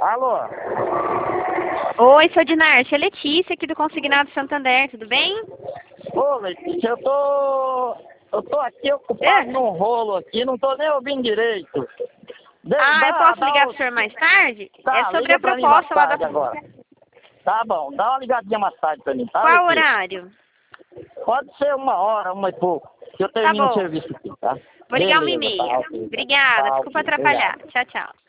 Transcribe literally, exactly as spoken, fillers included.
Alô? Oi, sou Dinarte, é Letícia aqui do Consignado Santander, tudo bem? Ô, Letícia, eu tô... Eu tô aqui ocupado É. num rolo aqui, não tô nem ouvindo direito. De- Ah, dá- eu posso dá ligar o- pro senhor mais tarde? Tá, É sobre liga a pra mim mais proposta lá da... tarde agora. Tá bom, dá uma ligadinha mais tarde pra mim, tá, Qual Letícia? horário? Pode ser uma hora, uma e pouco, que eu Tá termino o bom. serviço aqui, tá? Vou ligar uma e Beleza, meia. tá, ok. Obrigada, Tá, desculpa ok, atrapalhar. obrigado. Tchau, tchau.